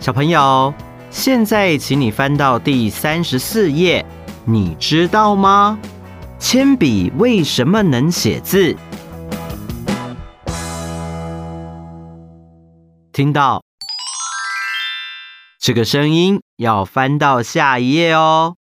小朋友，现在请你翻到第34页，你知道吗？铅笔为什么能写字？听到这个声音，要翻到下一页哦。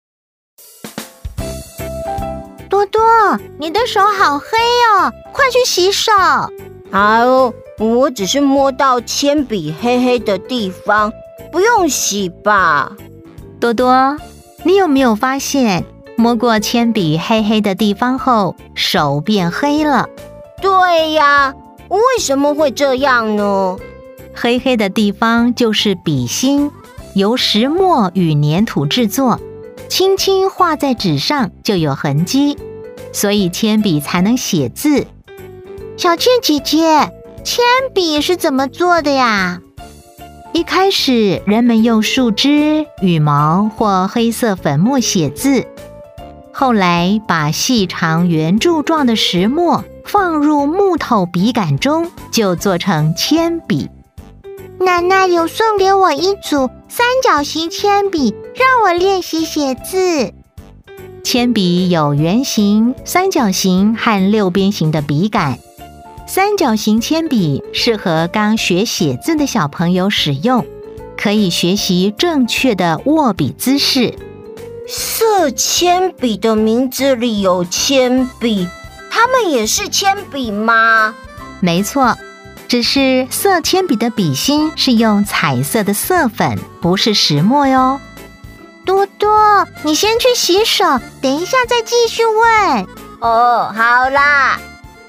多多，你的手好黑哦，快去洗手。 我只是摸到铅笔黑黑的地方，不用洗吧？ 多多，你有没有发现，摸过铅笔黑黑的地方后，手变黑了？ 对呀，为什么会这样呢？ 黑黑的地方就是笔芯，由石墨与粘土制作，轻轻画在纸上就有痕迹，所以铅笔才能写字。小倩姐姐，铅笔是怎么做的呀？一开始，人们用树枝、羽毛或黑色粉末写字，后来把细长圆柱状的石墨放入木头笔杆中，就做成铅笔。奶奶有送给我一组三角形铅笔，让我练习写字。铅笔有圆形、三角形和六边形的笔杆。三角形铅笔适合刚学写字的小朋友使用，可以学习正确的握笔姿势。 色铅笔的名字里有铅笔，它们也是铅笔吗？ 没错，只是色铅笔的笔芯是用彩色的色粉，不是石墨哟。多多，你先去洗手，等一下再继续问。 哦，好啦。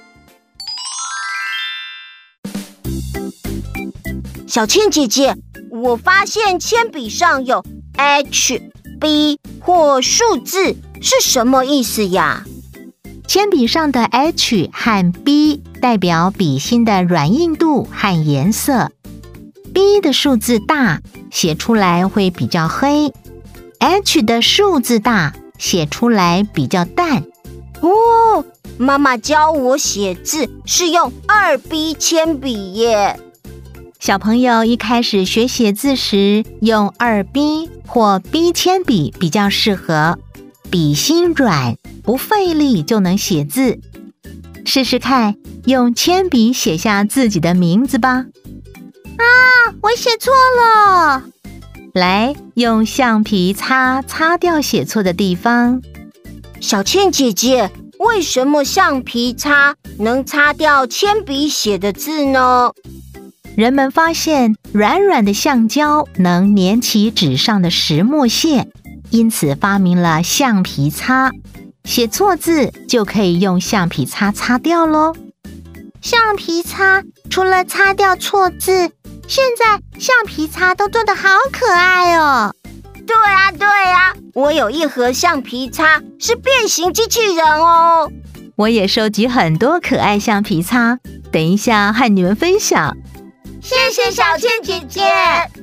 小倩姐姐，我发现铅笔上有 H、B 或数字，是什么意思呀？ 铅笔上的 H 和 B 代表笔芯的软硬度和颜色。B 的数字大，写出来会比较黑。H 的数字大，写出来比较淡。 哦，妈妈教我写字是用2B 铅笔耶。 小朋友一开始学写字时，用2B 或 B 铅笔比较适合，笔芯软，不费力就能写字。试试看，用铅笔写下自己的名字吧。我写错了。来，用橡皮擦擦掉写错的地方。 小倩姐姐，为什么橡皮擦能擦掉铅笔写的字呢？ 人们发现软软的橡胶能粘起纸上的石墨屑，因此发明了橡皮擦。写错字就可以用橡皮擦擦掉咯。橡皮擦除了擦掉错字，现在橡皮擦都做得好可爱哦。 对啊，我有一盒橡皮擦是变形机器人哦。 我也收集很多可爱橡皮擦，等一下和你们分享。 谢谢小倩姐姐。